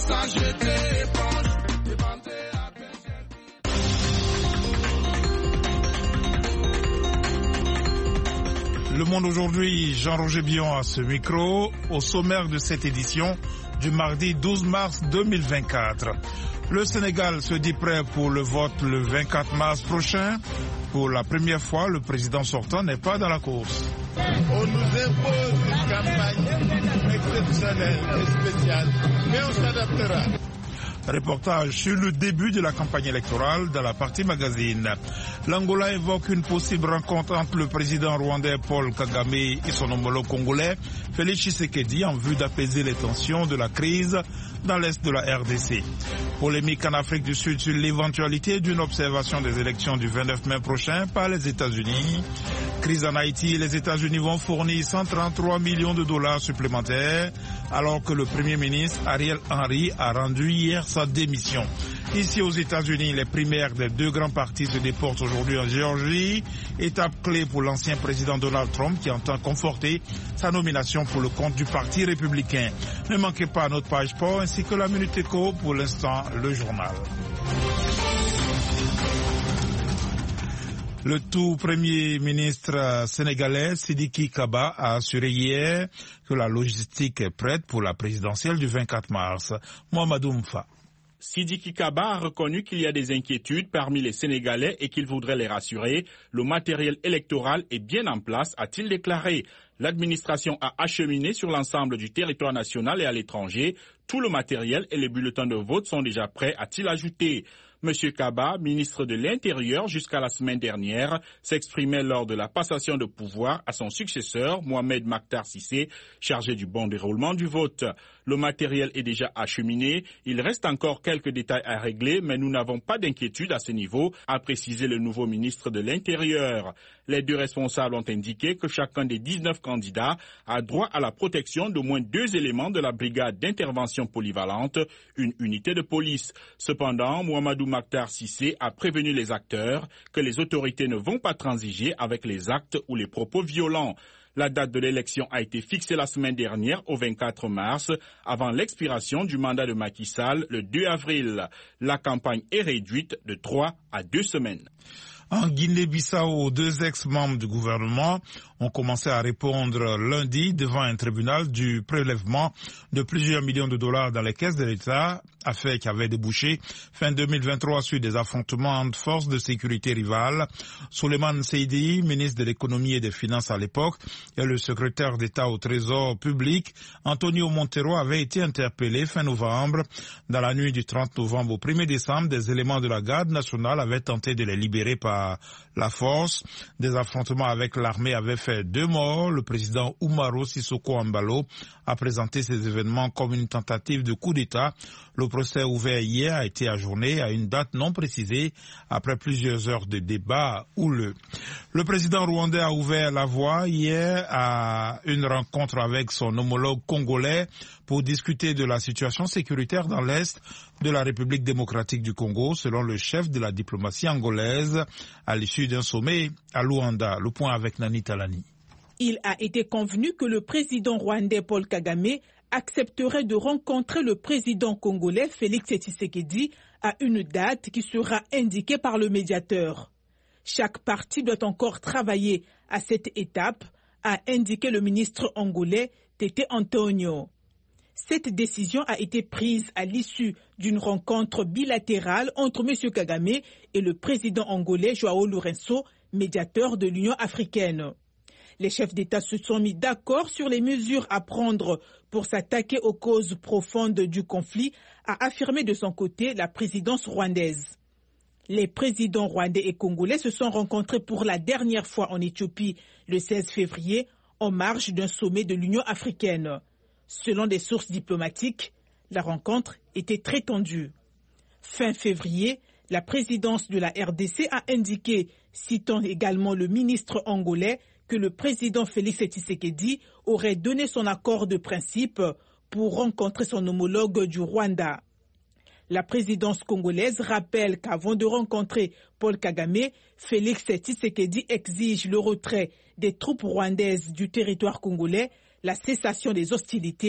Le Monde aujourd'hui, Jean-Roger Billon à ce micro, au sommaire de cette édition du mardi 12 mars 2024. Le Sénégal se dit prêt pour le vote le 24 mars prochain. Pour la première fois, le président sortant n'est pas dans la course. On nous impose une campagne exceptionnelle et spéciale, mais on s'adaptera. Reportage sur le début de la campagne électorale dans la partie magazine. L'Angola évoque une possible rencontre entre le président rwandais Paul Kagame et son homologue congolais Félix Tshisekedi en vue d'apaiser les tensions de la crise dans l'est de la RDC. Polémique en Afrique du Sud sur l'éventualité d'une observation des élections du 29 mai prochain par les États-Unis. Crise en Haïti, les États-Unis vont fournir 133 millions de dollars supplémentaires alors que le Premier ministre Ariel Henry a rendu hier sa démission. Ici aux États-Unis, les primaires des deux grands partis se déportent aujourd'hui en Géorgie. Étape clé pour l'ancien président Donald Trump qui entend conforter sa nomination pour le compte du Parti républicain. Ne manquez pas notre page sport ainsi que la Minute Éco, pour l'instant le journal. Le tout premier ministre sénégalais Sidiki Kaba a assuré hier que la logistique est prête pour la présidentielle du 24 mars. Mohamedou Mfa. Sidiki Kaba a reconnu qu'il y a des inquiétudes parmi les Sénégalais et qu'il voudrait les rassurer. Le matériel électoral est bien en place, a-t-il déclaré. L'administration a acheminé sur l'ensemble du territoire national et à l'étranger. Tout le matériel et les bulletins de vote sont déjà prêts, a-t-il ajouté. M. Kaba, ministre de l'Intérieur jusqu'à la semaine dernière, s'exprimait lors de la passation de pouvoir à son successeur, Mohamed Makhtar Cissé, chargé du bon déroulement du vote. Le matériel est déjà acheminé. Il reste encore quelques détails à régler, mais nous n'avons pas d'inquiétude à ce niveau, a précisé le nouveau ministre de l'Intérieur. Les deux responsables ont indiqué que chacun des 19 candidats a droit à la protection d'au moins 2 éléments de la brigade d'intervention polyvalente, une unité de police. Cependant, Mohamedou Makhtar Cissé a prévenu les acteurs que les autorités ne vont pas transiger avec les actes ou les propos violents. La date de l'élection a été fixée la semaine dernière au 24 mars, avant l'expiration du mandat de Macky Sall le 2 avril. La campagne est réduite de 3 à 2 semaines. En Guinée-Bissau, 2 ex-membres du gouvernement ont commencé à répondre lundi devant un tribunal du prélèvement de plusieurs millions de dollars dans les caisses de l'État, affaire qui avait débouché fin 2023 sur des affrontements entre forces de sécurité rivales. Souleymane Seydi, ministre de l'économie et des finances à l'époque, et le secrétaire d'État au Trésor public, Antonio Montero, avaient été interpellés fin novembre. Dans la nuit du 30 novembre au 1er décembre, des éléments de la garde nationale avaient tenté de les libérer par la force. Des affrontements avec l'armée avaient fait 2 morts. Le président Umaro Sissoko Embalo a présenté ces événements comme une tentative de coup d'État. Le procès ouvert hier a été ajourné à une date non précisée après plusieurs heures de débat houleux. Le président rwandais a ouvert la voie hier à une rencontre avec son homologue congolais pour discuter de la situation sécuritaire dans l'Est de la République démocratique du Congo, selon le chef de la diplomatie angolaise, à l'issue d'un sommet à Luanda. Le point avec Nani Talani. Il a été convenu que le président rwandais Paul Kagame accepterait de rencontrer le président congolais Félix Tshisekedi à une date qui sera indiquée par le médiateur. Chaque partie doit encore travailler à cette étape, a indiqué le ministre angolais Tete Antonio. Cette décision a été prise à l'issue d'une rencontre bilatérale entre M. Kagame et le président angolais João Lourenço, médiateur de l'Union africaine. Les chefs d'État se sont mis d'accord sur les mesures à prendre pour s'attaquer aux causes profondes du conflit, a affirmé de son côté la présidence rwandaise. Les présidents rwandais et congolais se sont rencontrés pour la dernière fois en Éthiopie le 16 février, en marge d'un sommet de l'Union africaine. Selon des sources diplomatiques, la rencontre était très tendue. Fin février, la présidence de la RDC a indiqué, citant également le ministre angolais, que le président Félix Tshisekedi aurait donné son accord de principe pour rencontrer son homologue du Rwanda. La présidence congolaise rappelle qu'avant de rencontrer Paul Kagame, Félix Tshisekedi exige le retrait des troupes rwandaises du territoire congolais, la cessation des hostilités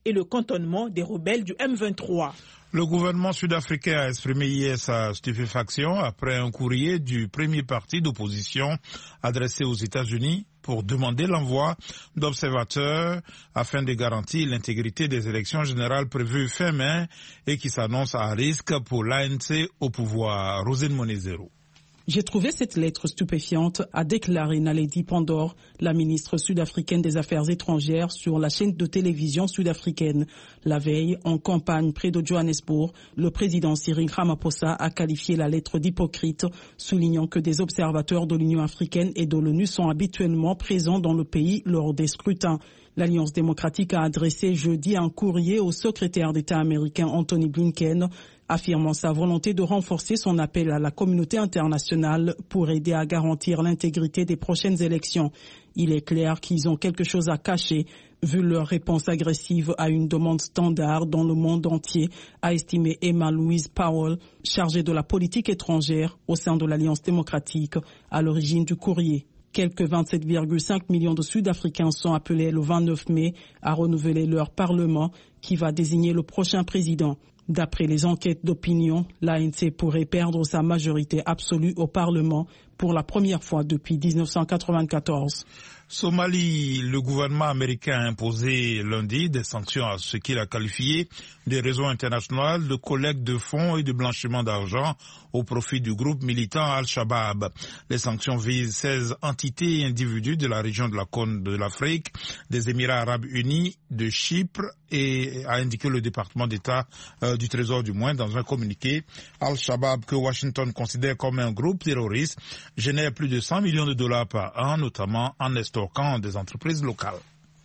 et le cantonnement des rebelles du M23. Le gouvernement sud-africain a exprimé hier sa stupéfaction après un courrier du premier parti d'opposition adressé aux États-Unis pour demander l'envoi d'observateurs afin de garantir l'intégrité des élections générales prévues fin mai et qui s'annoncent à risque pour l'ANC au pouvoir. Rosine Monezero. J'ai trouvé cette lettre stupéfiante, a déclaré Naledi Pandor, la ministre sud-africaine des Affaires étrangères, sur la chaîne de télévision sud-africaine. La veille, en campagne près de Johannesburg, le président Cyril Ramaphosa a qualifié la lettre d'hypocrite, soulignant que des observateurs de l'Union africaine et de l'ONU sont habituellement présents dans le pays lors des scrutins. L'Alliance démocratique a adressé jeudi un courrier au secrétaire d'État américain Anthony Blinken, affirmant sa volonté de renforcer son appel à la communauté internationale pour aider à garantir l'intégrité des prochaines élections. Il est clair qu'ils ont quelque chose à cacher, vu leur réponse agressive à une demande standard dans le monde entier, a estimé Emma Louise Powell, chargée de la politique étrangère au sein de l'Alliance démocratique, à l'origine du courrier. Quelques 27,5 millions de Sud-Africains sont appelés le 29 mai à renouveler leur Parlement qui va désigner le prochain président. D'après les enquêtes d'opinion, l'ANC pourrait perdre sa majorité absolue au Parlement pour la première fois depuis 1994. Somalie, le gouvernement américain a imposé lundi des sanctions à ce qu'il a qualifié de réseau international de collecte de fonds et de blanchiment d'argent au profit du groupe militant Al-Shabaab. Les sanctions visent 16 entités et individus de la région de la Corne de l'Afrique, des Émirats arabes unis, de Chypre, et a indiqué le département d'État du Trésor du moins dans un communiqué. Al-Shabaab, que Washington considère comme un groupe terroriste, génère plus de 100 millions de dollars par an, notamment en estorquant des entreprises locales.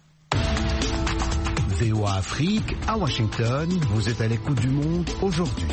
VOA Afrique, à Washington, vous êtes à l'écoute du monde aujourd'hui.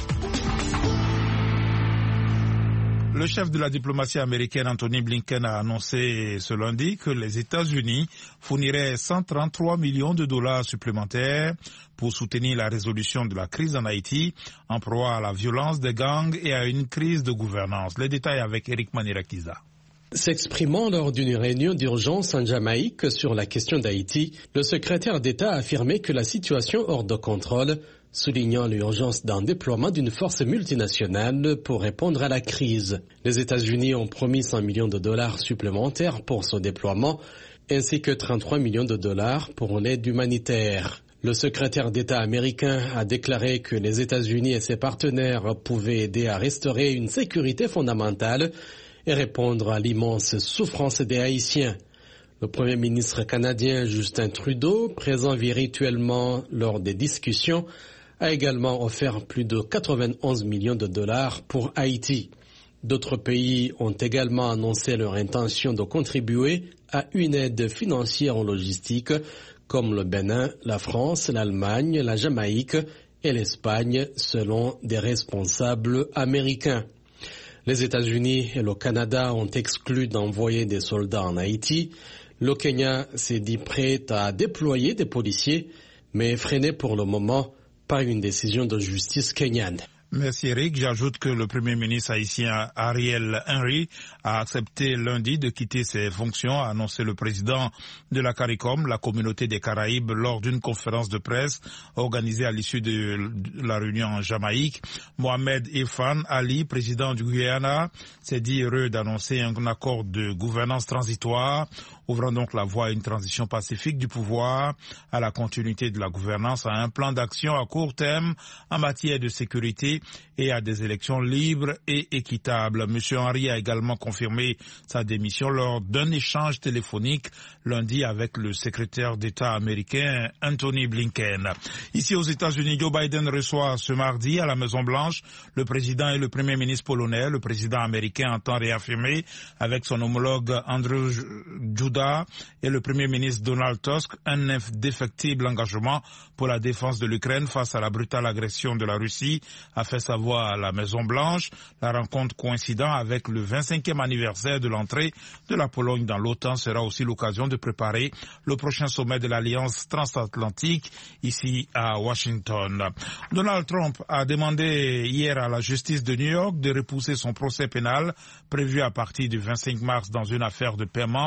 Le chef de la diplomatie américaine, Anthony Blinken, a annoncé ce lundi que les États-Unis fourniraient 133 millions de dollars supplémentaires pour soutenir la résolution de la crise en Haïti, en proie à la violence des gangs et à une crise de gouvernance. Les détails avec Eric Manirakiza. S'exprimant lors d'une réunion d'urgence en Jamaïque sur la question d'Haïti, le secrétaire d'État a affirmé que la situation hors de contrôle, soulignant l'urgence d'un déploiement d'une force multinationale pour répondre à la crise. Les États-Unis ont promis 100 millions de dollars supplémentaires pour ce déploiement, ainsi que 33 millions de dollars pour l'aide humanitaire. Le secrétaire d'État américain a déclaré que les États-Unis et ses partenaires pouvaient aider à restaurer une sécurité fondamentale et répondre à l'immense souffrance des Haïtiens. Le Premier ministre canadien Justin Trudeau, présent virtuellement lors des discussions, a également offert plus de 91 millions de dollars pour Haïti. D'autres pays ont également annoncé leur intention de contribuer à une aide financière en logistique, comme le Bénin, la France, l'Allemagne, la Jamaïque et l'Espagne, selon des responsables américains. Les États-Unis et le Canada ont exclu d'envoyer des soldats en Haïti. Le Kenya s'est dit prêt à déployer des policiers, mais freiné pour le moment par une décision de justice kenyane. Merci Eric. J'ajoute que le Premier ministre haïtien Ariel Henry a accepté lundi de quitter ses fonctions, a annoncé le président de la CARICOM, la communauté des Caraïbes, lors d'une conférence de presse organisée à l'issue de la réunion en Jamaïque. Mohamed Irfan Ali, président du Guyana, s'est dit heureux d'annoncer un accord de gouvernance transitoire, ouvrant donc la voie à une transition pacifique du pouvoir, à la continuité de la gouvernance, à un plan d'action à court terme en matière de sécurité et à des élections libres et équitables. Monsieur Henry a également confirmé sa démission lors d'un échange téléphonique lundi avec le secrétaire d'État américain Anthony Blinken. Ici aux États-Unis, Joe Biden reçoit ce mardi à la Maison-Blanche le président et le premier ministre polonais. Le président américain entend réaffirmer avec son homologue Andrzej Duda et le premier ministre Donald Tusk un indéfectible engagement pour la défense de l'Ukraine face à la brutale agression de la Russie, a fait savoir à la Maison-Blanche. La rencontre coïncidant avec le 25e anniversaire de l'entrée de la Pologne dans l'OTAN sera aussi l'occasion de préparer le prochain sommet de l'Alliance transatlantique ici à Washington. Donald Trump a demandé hier à la justice de New York de repousser son procès pénal prévu à partir du 25 mars dans une affaire de paiement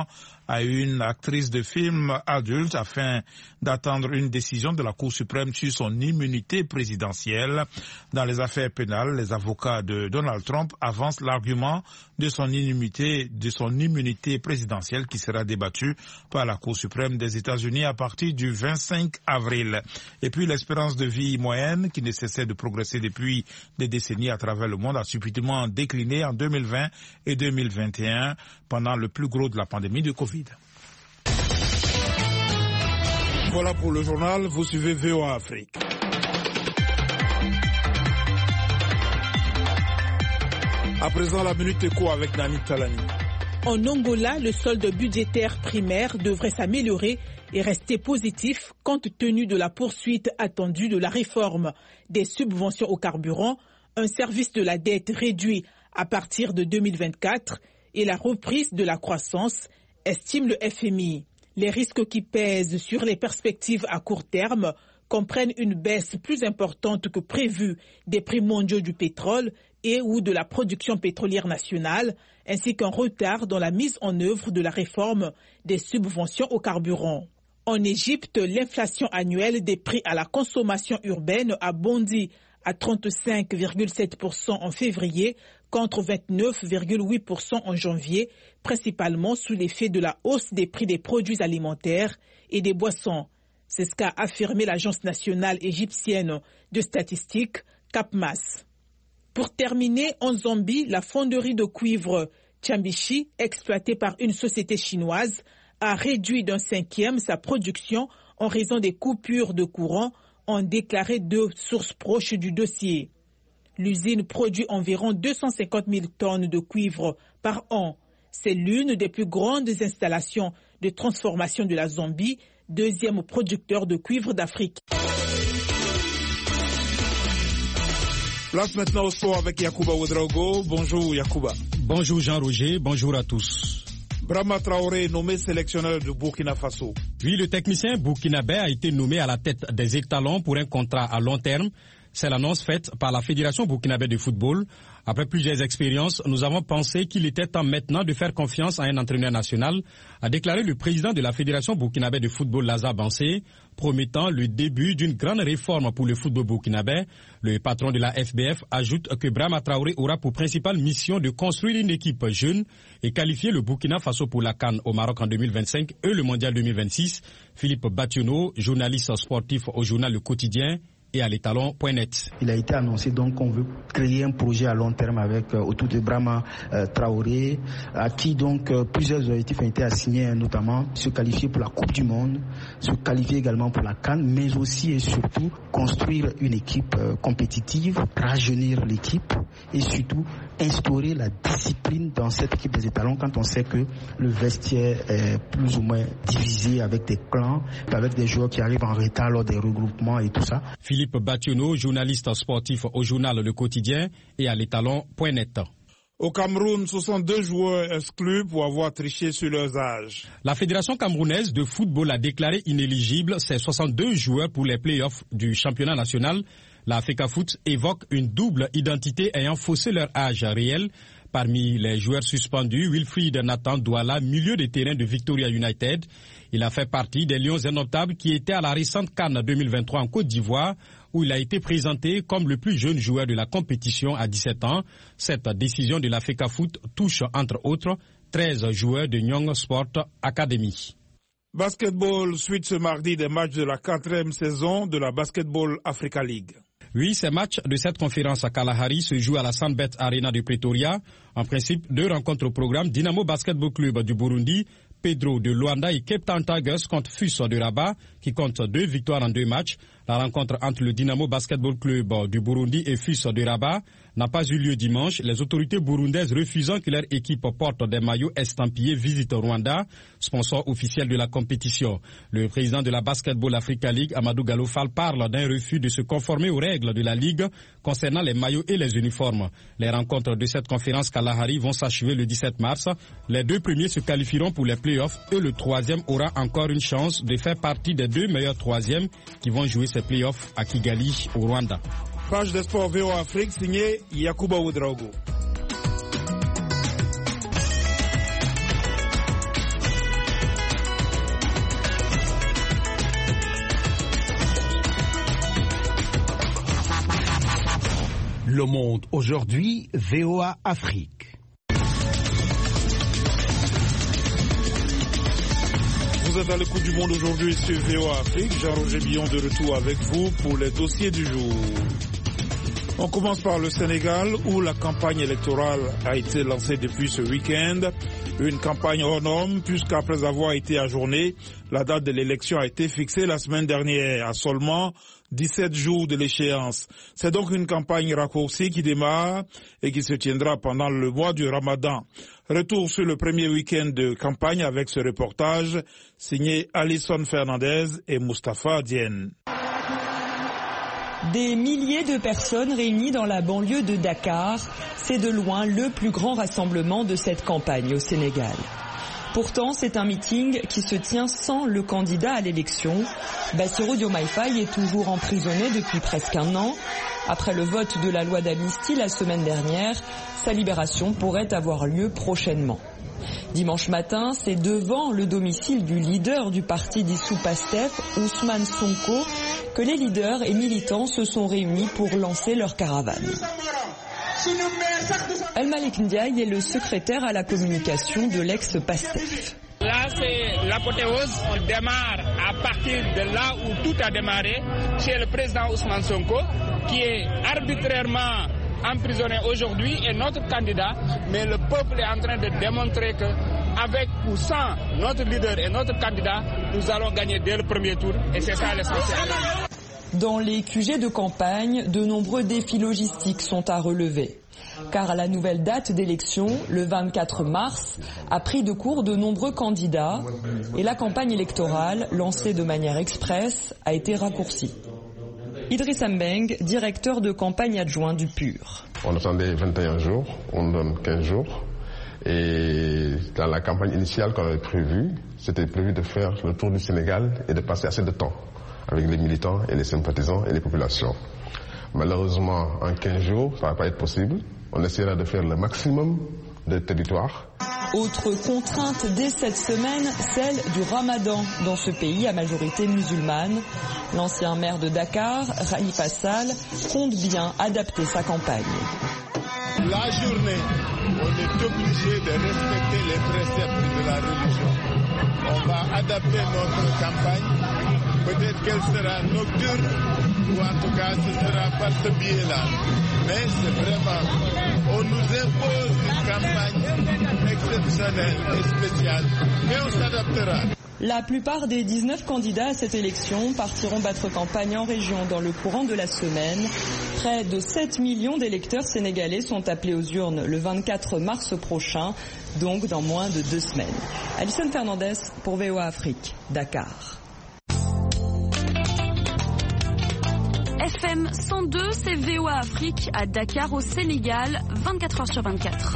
à une actrice de film adulte afin d'attendre une décision de la Cour suprême sur son immunité présidentielle. Dans les affaires pénales, les avocats de Donald Trump avancent l'argument de son immunité présidentielle qui sera débattue par la Cour suprême des États-Unis à partir du 25 avril. Et puis l'espérance de vie moyenne, qui ne cessait de progresser depuis des décennies à travers le monde, a subitement décliné en 2020 et 2021 pendant le plus gros de la pandémie de Covid. Voilà pour le journal, vous suivez VOA Afrique. À présent, la Minute Éco avec Nani Talani. En Angola, le solde budgétaire primaire devrait s'améliorer et rester positif compte tenu de la poursuite attendue de la réforme des subventions au carburant, un service de la dette réduit à partir de 2024 et la reprise de la croissance, estime le FMI. Les risques qui pèsent sur les perspectives à court terme comprennent une baisse plus importante que prévue des prix mondiaux du pétrole et ou de la production pétrolière nationale, ainsi qu'un retard dans la mise en œuvre de la réforme des subventions au carburant. En Égypte, l'inflation annuelle des prix à la consommation urbaine a bondi à 35,7% en février contre 29,8% en janvier, principalement sous l'effet de la hausse des prix des produits alimentaires et des boissons. C'est ce qu'a affirmé l'Agence nationale égyptienne de statistiques, CAPMAS. Pour terminer, en Zambie, la fonderie de cuivre Chambishi, exploitée par une société chinoise, a réduit d'un 5e sa production en raison des coupures de courant, ont déclaré deux sources proches du dossier. L'usine produit environ 250 000 tonnes de cuivre par an. C'est l'une des plus grandes installations de transformation de la Zambie, deuxième producteur de cuivre d'Afrique. Place maintenant au sport avec Yacouba Ouedraogo. Bonjour Yacouba. Bonjour Jean-Roger, bonjour à tous. Brahma Traoré nommé sélectionneur du Burkina Faso. Oui, le technicien burkinabé a été nommé à la tête des étalons pour un contrat à long terme. C'est l'annonce faite par la Fédération burkinabé de football. Après plusieurs expériences, nous avons pensé qu'il était temps maintenant de faire confiance à un entraîneur national, a déclaré le président de la Fédération burkinabé de football, Lazare Bansé, promettant le début d'une grande réforme pour le football burkinabé. Le patron de la FBF ajoute que Brahma Traoré aura pour principale mission de construire une équipe jeune et qualifier le Burkina Faso pour la CAN au Maroc en 2025 et le Mondial 2026. Philippe Bationo, journaliste sportif au journal Le Quotidien, et à l'étalon.net. Il a été annoncé donc qu'on veut créer un projet à long terme avec autour de Brahma Traoré, à qui donc plusieurs objectifs ont été assignés, notamment se qualifier pour la Coupe du Monde, se qualifier également pour la CAN, mais aussi et surtout construire une équipe compétitive, rajeunir l'équipe et surtout instaurer la discipline dans cette équipe des étalons quand on sait que le vestiaire est plus ou moins divisé avec des clans, avec des joueurs qui arrivent en retard lors des regroupements et tout ça. Philippe Bationo, journaliste sportif au journal Le Quotidien et à l'étalon.net. Au Cameroun, 62 joueurs exclus pour avoir triché sur leurs âges. La Fédération camerounaise de football a déclaré inéligibles ces 62 joueurs pour les playoffs du championnat national. La FECAFOOT évoque une double identité ayant faussé leur âge réel. Parmi les joueurs suspendus, Wilfried Nathan Douala, milieu de terrain de Victoria United. Il a fait partie des Lions indomptables qui étaient à la récente CAN 2023 en Côte d'Ivoire, où il a été présenté comme le plus jeune joueur de la compétition à 17 ans. Cette décision de la FECAFOOT touche, entre autres, 13 joueurs de Nyong Sport Academy. Basketball, suite ce mardi des matchs de la 4e saison de la Basketball Africa League. Oui, ces matchs de cette conférence à Kalahari se jouent à la Sandbet Arena de Pretoria. En principe, 2 rencontres au programme. Dynamo Basketball Club du Burundi, Pedro de Luanda et Cape Town Tigers contre FUS de Rabat, qui compte 2 victoires en 2 matchs. La rencontre entre le Dynamo Basketball Club du Burundi et FUS de Rabat n'a pas eu lieu dimanche, les autorités burundaises refusant que leur équipe porte des maillots estampillés Visite Rwanda, sponsor officiel de la compétition. Le président de la Basketball Africa League, Amadou Gallo Fall, parle d'un refus de se conformer aux règles de la Ligue concernant les maillots et les uniformes. Les rencontres de cette conférence Kalahari vont s'achever le 17 mars. Les 2 premiers se qualifieront pour les playoffs et le 3e aura encore une chance de faire partie des 2 meilleurs 3e qui vont jouer ces playoffs à Kigali, au Rwanda. Page de sport VOA Afrique, signé Yacouba Ouedraogo. Le Monde aujourd'hui, VOA Afrique. Vous êtes à l'écoute du Monde aujourd'hui sur VOA Afrique. Jean-Roger Billon de retour avec vous pour les dossiers du jour. On commence par le Sénégal où la campagne électorale a été lancée depuis ce week-end. Une campagne hors norme puisqu'après avoir été ajournée, la date de l'élection a été fixée la semaine dernière à seulement 17 jours de l'échéance. C'est donc une campagne raccourcie qui démarre et qui se tiendra pendant le mois du Ramadan. Retour sur le premier week-end de campagne avec ce reportage signé Alison Fernandez et Mustapha Diène. Des milliers de personnes réunies dans la banlieue de Dakar, c'est de loin le plus grand rassemblement de cette campagne au Sénégal. Pourtant, c'est un meeting qui se tient sans le candidat à l'élection. Bassirou Diomaye Faye est toujours emprisonné depuis presque un an. Après le vote de la loi d'amnistie la semaine dernière, sa libération pourrait avoir lieu prochainement. Dimanche matin, c'est devant le domicile du leader du parti dissous PASTEF, Ousmane Sonko, que les leaders et militants se sont réunis pour lancer leur caravane. El Malik Ndiaye est le secrétaire à la communication de l'ex-PASTEF. Là, c'est l'apothéose. On démarre à partir de là où tout a démarré, chez le président Ousmane Sonko, qui est arbitrairement emprisonné aujourd'hui, est notre candidat, mais le peuple est en train de démontrer que, avec ou sans notre leader et notre candidat, nous allons gagner dès le premier tour, et c'est ça l'essentiel. Dans les QG de campagne, de nombreux défis logistiques sont à relever. Car la nouvelle date d'élection, le 24 mars, a pris de court de nombreux candidats et la campagne électorale, lancée de manière express, a été raccourcie. Idriss Mbeng, directeur de campagne adjoint du PUR. On attendait 21 jours, on donne 15 jours. Et dans la campagne initiale qu'on avait prévue, c'était prévu de faire le tour du Sénégal et de passer assez de temps avec les militants et les sympathisants et les populations. Malheureusement, en 15 jours, ça ne va pas être possible. On essaiera de faire le maximum de territoires. Autre contrainte dès cette semaine, celle du Ramadan dans ce pays à majorité musulmane. L'ancien maire de Dakar, Khalifa Sall, compte bien adapter sa campagne. La journée, on est obligé de respecter les préceptes de la religion. On va adapter notre campagne. Peut-être qu'elle sera nocturne, ou en tout cas ce sera par ce biais-là. Mais c'est vraiment, on nous impose une campagne exceptionnelle et spéciale, mais on s'adaptera. La plupart des 19 candidats à cette élection partiront battre campagne en région dans le courant de la semaine. Près de 7 millions d'électeurs sénégalais sont appelés aux urnes le 24 mars prochain, donc dans moins de 2 semaines. Alison Fernandez pour VOA Afrique, Dakar. FM 102, c'est VOA Afrique à Dakar au Sénégal, 24 heures sur 24.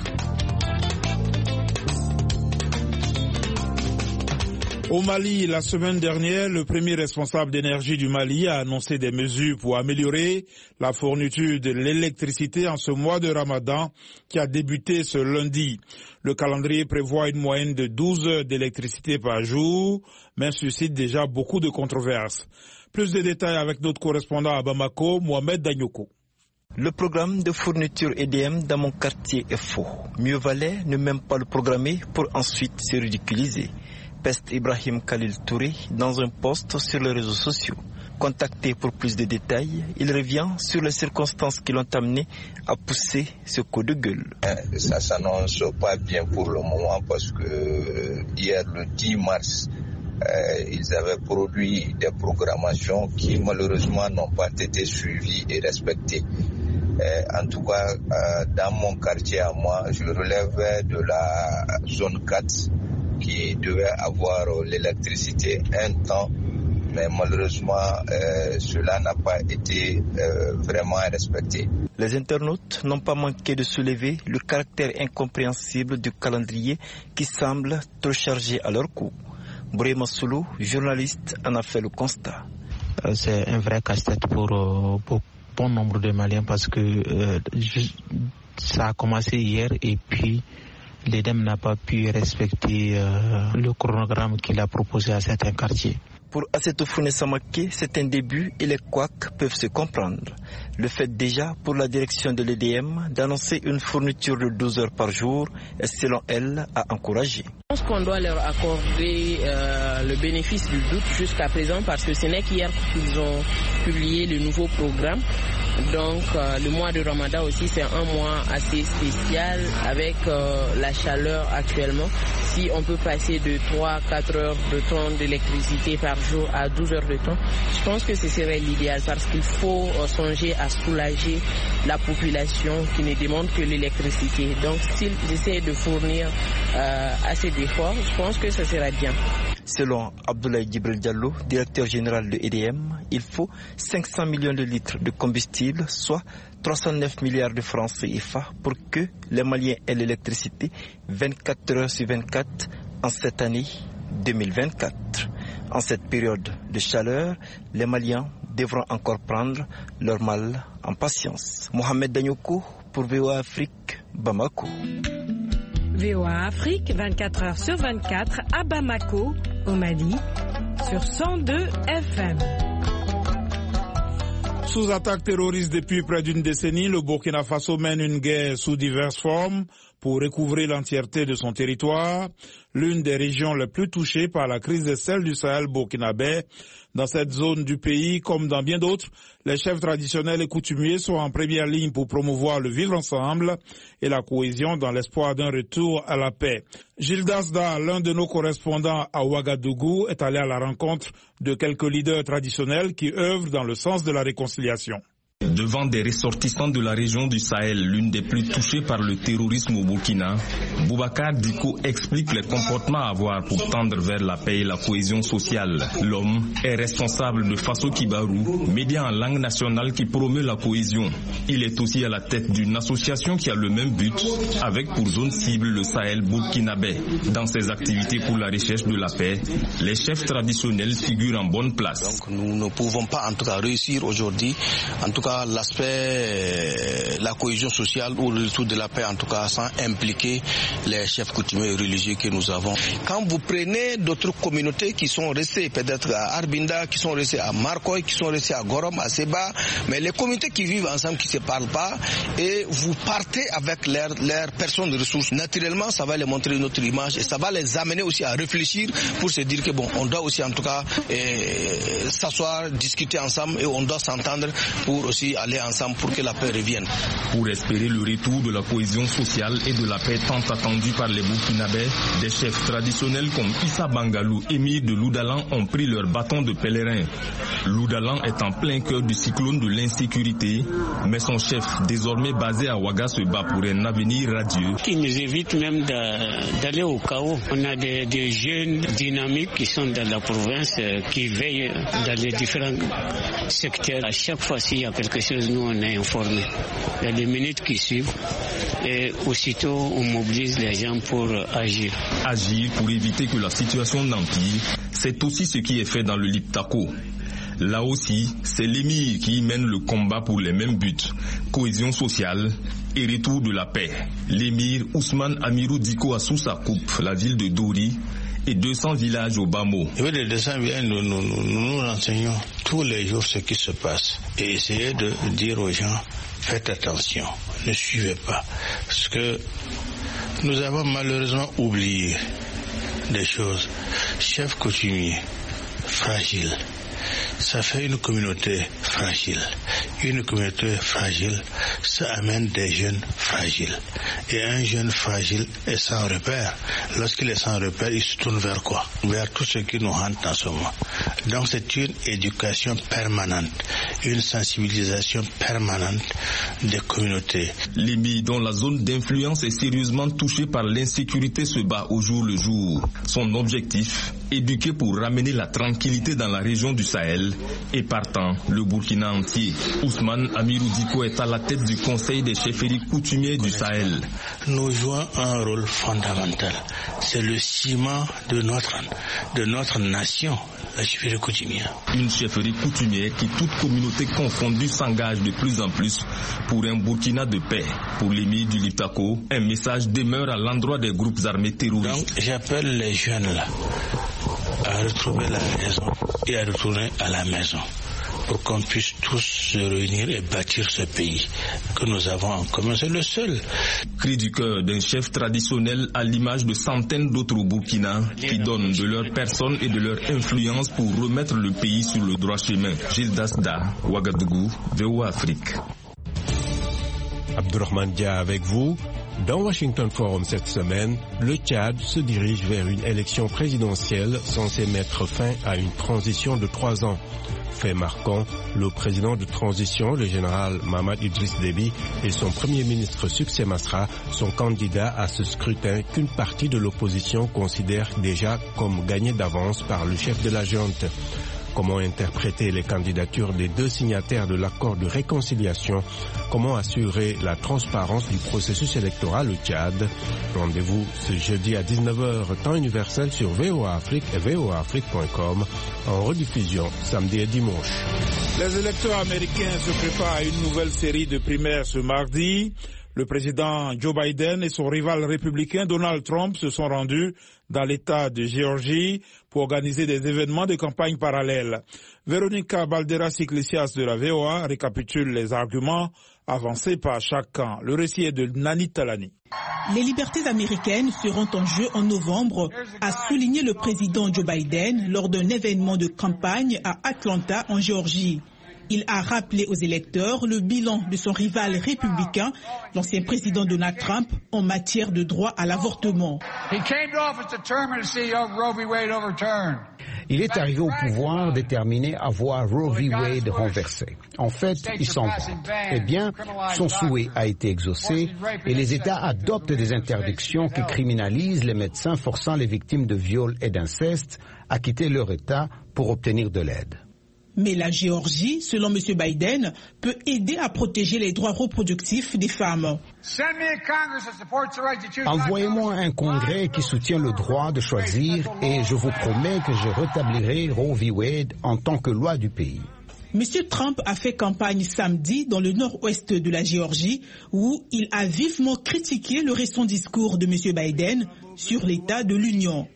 Au Mali, la semaine dernière, le premier responsable d'énergie du Mali a annoncé des mesures pour améliorer la fourniture de l'électricité en ce mois de Ramadan qui a débuté ce lundi. Le calendrier prévoit une moyenne de 12 heures d'électricité par jour, mais suscite déjà beaucoup de controverses. Plus de détails avec notre correspondant à Bamako, Mohamed Danyoko. Le programme de fourniture EDM dans mon quartier est faux. Mieux valait ne même pas le programmer pour ensuite se ridiculiser. Peste Ibrahim Khalil Touré dans un post sur les réseaux sociaux. Contacté pour plus de détails, il revient sur les circonstances qui l'ont amené à pousser ce coup de gueule. Ça s'annonce pas bien pour le moment parce que hier le 10 mars, ils avaient produit des programmations qui malheureusement n'ont pas été suivies et respectées. En tout cas, dans mon quartier à moi, je relève de la zone 4 qui devait avoir l'électricité un temps, mais malheureusement, cela n'a pas été vraiment respecté. Les internautes n'ont pas manqué de soulever le caractère incompréhensible du calendrier qui semble trop chargé à leur coup. Brema Soulou, journaliste, en a fait le constat. C'est un vrai casse-tête pour bon nombre de Maliens parce que ça a commencé hier et puis l'EDEM n'a pas pu respecter le chronogramme qu'il a proposé à certains quartiers. Pour Assetou Founé Samaké, c'est un début et les couacs peuvent se comprendre. Le fait déjà pour la direction de l'EDM d'annoncer une fourniture de 12 heures par jour est selon elle à encourager. Je pense qu'on doit leur accorder le bénéfice du doute jusqu'à présent parce que ce n'est qu'hier qu'ils ont publié le nouveau programme. Donc le mois de Ramadan aussi c'est un mois assez spécial avec la chaleur actuellement. Si on peut passer de 3-4 heures de temps d'électricité par jour à 12 heures de temps, je pense que ce serait l'idéal parce qu'il faut songer à soulager la population qui ne demande que l'électricité. Donc s'ils essaient de fournir assez d'efforts, je pense que ce sera bien. Selon Abdoulaye Djibril Diallo, directeur général de EDM, il faut 500 millions de litres de combustible, soit 309 milliards de francs CFA pour que les Maliens aient l'électricité 24 heures sur 24 en cette année 2024. En cette période de chaleur, les Maliens devront encore prendre leur mal en patience. Mohamed Danyoko pour VOA Afrique, Bamako. VOA Afrique, 24 heures sur 24 à Bamako, au Mali, sur 102 FM. Sous attaque terroriste depuis près d'une décennie, le Burkina Faso mène une guerre sous diverses formes pour recouvrer l'entièreté de son territoire, l'une des régions les plus touchées par la crise des sels du Sahel burkinabé. Dans cette zone du pays, comme dans bien d'autres, les chefs traditionnels et coutumiers sont en première ligne pour promouvoir le vivre ensemble et la cohésion dans l'espoir d'un retour à la paix. Gilles Dasda, l'un de nos correspondants à Ouagadougou, est allé à la rencontre de quelques leaders traditionnels qui œuvrent dans le sens de la réconciliation. Devant des ressortissants de la région du Sahel, l'une des plus touchées par le terrorisme au Burkina, Boubacar Diko explique les comportements à avoir pour tendre vers la paix et la cohésion sociale. L'homme est responsable de Faso Kibarou, média en langue nationale qui promeut la cohésion. Il est aussi à la tête d'une association qui a le même but, avec pour zone cible le Sahel burkinabé. Dans ses activités pour la recherche de la paix, les chefs traditionnels figurent en bonne place. Donc nous ne pouvons pas en tout cas réussir aujourd'hui, en tout cas l'aspect, la cohésion sociale ou le retour de la paix, en tout cas sans impliquer les chefs coutumiers et religieux que nous avons. Quand vous prenez d'autres communautés qui sont restées peut-être à Arbinda, qui sont restées à Marcoy, qui sont restées à Gorom, à Seba, mais les communautés qui vivent ensemble, qui ne se parlent pas, et vous partez avec leurs personnes de ressources, naturellement ça va les montrer une autre image et ça va les amener aussi à réfléchir pour se dire que bon, on doit aussi en tout cas s'asseoir, discuter ensemble et on doit s'entendre pour aussi aller ensemble pour que la paix revienne. Pour espérer le retour de la cohésion sociale et de la paix tant attendue par les Burkinabés, des chefs traditionnels comme Issa Bangalou, émir de Loudalan, ont pris leur bâton de pèlerin. Loudalan est en plein cœur du cyclone de l'insécurité, mais son chef, désormais basé à Ouaga, se bat pour un avenir radieux. Qui nous évite même d'aller au chaos. On a des jeunes dynamiques qui sont dans la province, qui veillent dans les différents secteurs. À chaque fois, s'il y a quelque chose, nous on est informés. Il y a des minutes qui suivent et aussitôt on mobilise les gens pour agir. Agir pour éviter que la situation n'empire, c'est aussi ce qui est fait dans le Liptako. Là aussi, c'est l'émir qui mène le combat pour les mêmes buts, cohésion sociale et retour de la paix. L'émir Ousmane Amirou Diko a sous sa coupe la ville de Dori et 200 villages au Bamo. Les 200 villages, nous enseignons tous les jours ce qui se passe et essayez de dire aux gens, faites attention, ne suivez pas, parce que nous avons malheureusement oublié des choses. Chef coutumier, fragile. Ça fait une communauté fragile. Une communauté fragile, ça amène des jeunes fragiles. Et un jeune fragile est sans repère. Lorsqu'il est sans repère, il se tourne vers quoi? Vers tout ce qui nous hante en ce moment. Donc c'est une éducation permanente, une sensibilisation permanente des communautés. L'émir, dont la zone d'influence est sérieusement touchée par l'insécurité, se bat au jour le jour. Son objectif, éduquer pour ramener la tranquillité dans la région du Sahel et partant le Burkina entier. Ousmane Amirou Diko est à la tête du conseil des chefferies coutumières du Sahel. Nous jouons un rôle fondamental. C'est le ciment de notre nation, la chefferie coutumière. Une chefferie coutumière qui, toute communauté confondue, s'engage de plus en plus pour un Burkina de paix. Pour l'émir du Liptako, un message demeure à l'endroit des groupes armés terroristes. Donc j'appelle les jeunes là à retrouver la raison et à retourner à la maison, pour qu'on puisse tous se réunir et bâtir ce pays que nous avons en commun. C'est le seul. Cri du cœur d'un chef traditionnel à l'image de centaines d'autres au Burkina qui donnent de leur personne et de leur influence pour remettre le pays sur le droit chemin. Gilles Dasda, Ouagadougou, VOA Afrique. Abdourahmane Dia avec vous. Dans Washington Forum cette semaine, le Tchad se dirige vers une élection présidentielle censée mettre fin à une transition de 3 ans. Fait marquant, le président de transition, le général Mahamat Idriss Déby, et son premier ministre Succès Masra sont candidats à ce scrutin qu'une partie de l'opposition considère déjà comme gagné d'avance par le chef de la junte. Comment interpréter les candidatures des 2 signataires de l'accord de réconciliation? Comment assurer la transparence du processus électoral au Tchad? Rendez-vous ce jeudi à 19h, temps universel sur VOA Afrique et voaafrique.com, en rediffusion samedi et dimanche. Les électeurs américains se préparent à une nouvelle série de primaires ce mardi. Le président Joe Biden et son rival républicain Donald Trump se sont rendus dans l'État de Géorgie pour organiser des événements de campagne parallèles. Véronica Balderas-Iglesias de la VOA récapitule les arguments avancés par chaque camp. Le récit est de Nani Talani. Les libertés américaines seront en jeu en novembre, a souligné le président Joe Biden lors d'un événement de campagne à Atlanta en Géorgie. Il a rappelé aux électeurs le bilan de son rival républicain, l'ancien président Donald Trump, en matière de droit à l'avortement. Il est arrivé au pouvoir déterminé à voir Roe v. Wade renversé. En fait, il s'en vante. Eh bien, son souhait a été exaucé et les États adoptent des interdictions qui criminalisent les médecins forçant les victimes de viols et d'inceste à quitter leur État pour obtenir de l'aide. Mais la Géorgie, selon M. Biden, peut aider à protéger les droits reproductifs des femmes. Envoyez-moi un congrès qui soutient le droit de choisir et je vous promets que je rétablirai Roe v. Wade en tant que loi du pays. M. Trump a fait campagne samedi dans le nord-ouest de la Géorgie où il a vivement critiqué le récent discours de M. Biden sur l'état de l'Union.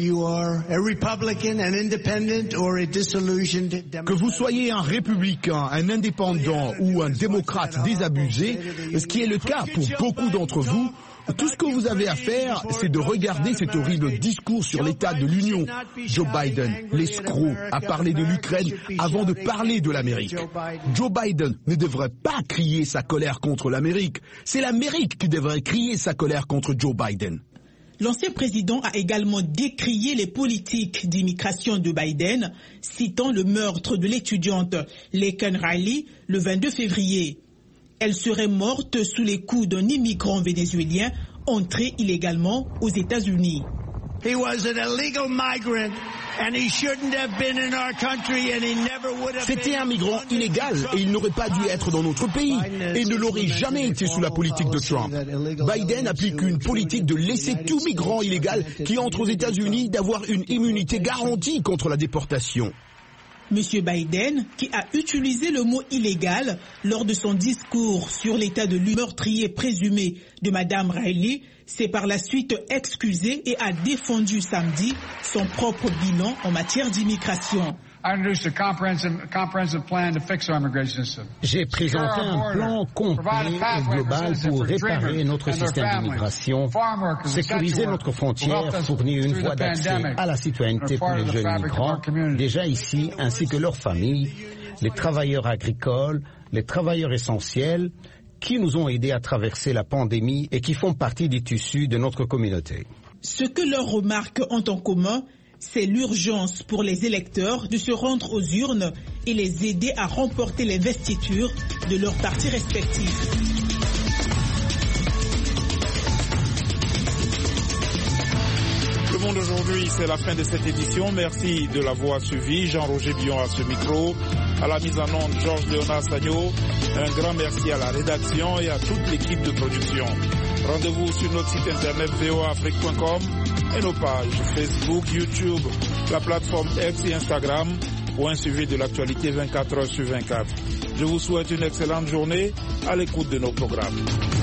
Que vous soyez un républicain, un indépendant ou un démocrate désabusé, ce qui est le cas pour beaucoup d'entre vous, tout ce que vous avez à faire, c'est de regarder cet horrible discours sur l'état de l'Union. Joe Biden, l'escroc, a parlé de l'Ukraine avant de parler de l'Amérique. Joe Biden ne devrait pas crier sa colère contre l'Amérique. C'est l'Amérique qui devrait crier sa colère contre Joe Biden. L'ancien président a également décrié les politiques d'immigration de Biden, citant le meurtre de l'étudiante Laken Riley le 22 février. Elle serait morte sous les coups d'un immigrant vénézuélien entré illégalement aux États-Unis. C'était un migrant illégal et il n'aurait pas dû être dans notre pays et ne l'aurait jamais été sous la politique de Trump. Biden applique une politique de laisser tout migrant illégal qui entre aux États-Unis d'avoir une immunité garantie contre la déportation. M. Biden, qui a utilisé le mot illégal lors de son discours sur l'état de meurtrier présumé de Mme Riley, s'est par la suite excusé et a défendu samedi son propre bilan en matière d'immigration. J'ai présenté un plan complet et global pour réparer notre système d'immigration, sécuriser notre frontière, fournir une voie d'accès à la citoyenneté pour les jeunes migrants, déjà ici, ainsi que leurs familles, les travailleurs agricoles, les travailleurs essentiels, qui nous ont aidés à traverser la pandémie et qui font partie du tissu de notre communauté. Ce que leurs remarques ont en commun, c'est l'urgence pour les électeurs de se rendre aux urnes et les aider à remporter les investitures de leurs partis respectifs. Le Monde aujourd'hui, c'est la fin de cette édition. Merci de l'avoir suivi. Jean-Roger Billon à ce micro. À la mise en onde, Georges Léonard Sagno. Un grand merci à la rédaction et à toute l'équipe de production. Rendez-vous sur notre site internet voaafrique.com et nos pages Facebook, YouTube, la plateforme X et Instagram pour un suivi de l'actualité 24 heures sur 24. Je vous souhaite une excellente journée à l'écoute de nos programmes.